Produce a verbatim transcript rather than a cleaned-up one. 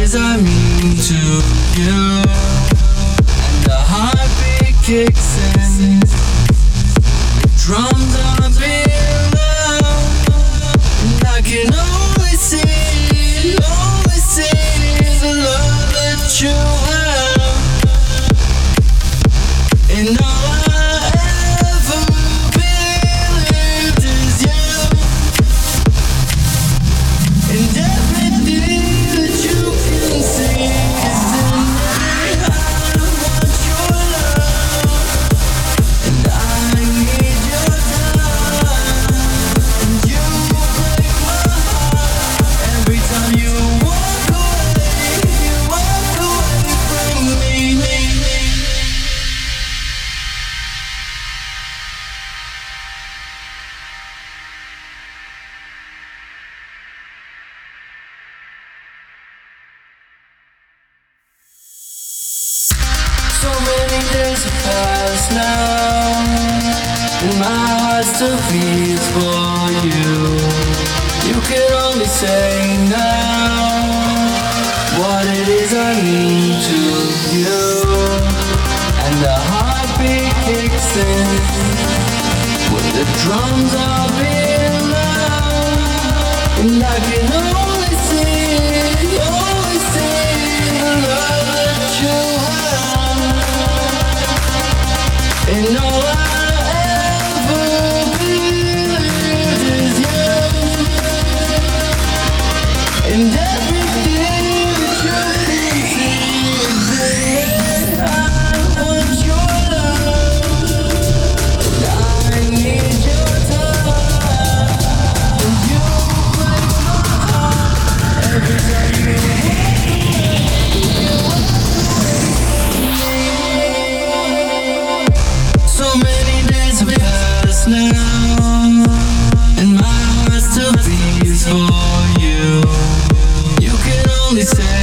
is I mean to you? And the heartbeat kicks in, the drums are being loud, and I can only see, only see the love that you have. And all I ever believed is you, and everything that you can see is in me. I want your love, and I need your time, and you break my heart every time you walk away, you walk away from me. So many days have passed now, and my heart still beats for you. You can only say now what it is I mean to you. And the heartbeat kicks in when the drums are being loud, and I can only see, only see the love that you have. And all I ever believed is you, and everything that you can see is in me. I want your love, and I need your time, and you break my heart every time you so many days have passed now, and my heart still beats for you. You can only say